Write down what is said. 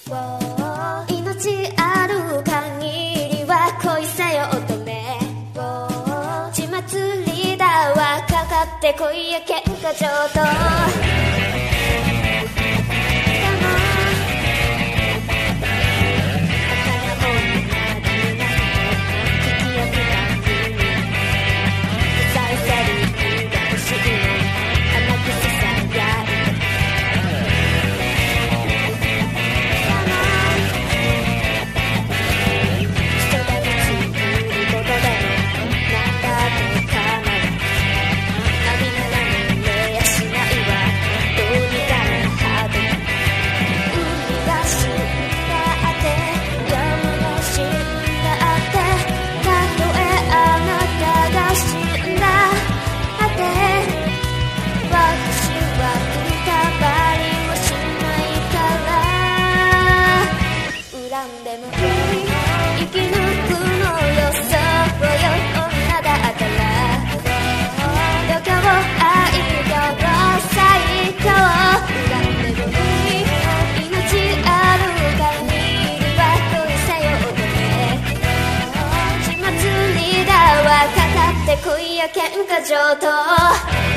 命ある限りは恋せよ乙女。血祭りだわかかってこいや喧嘩上等。生き抜くのよ、そうよ、女だったら度胸、愛嬌、最強。恨んでもいい、命ある限りは恋せよ乙女。血祭りだわかかってこいや喧嘩上等。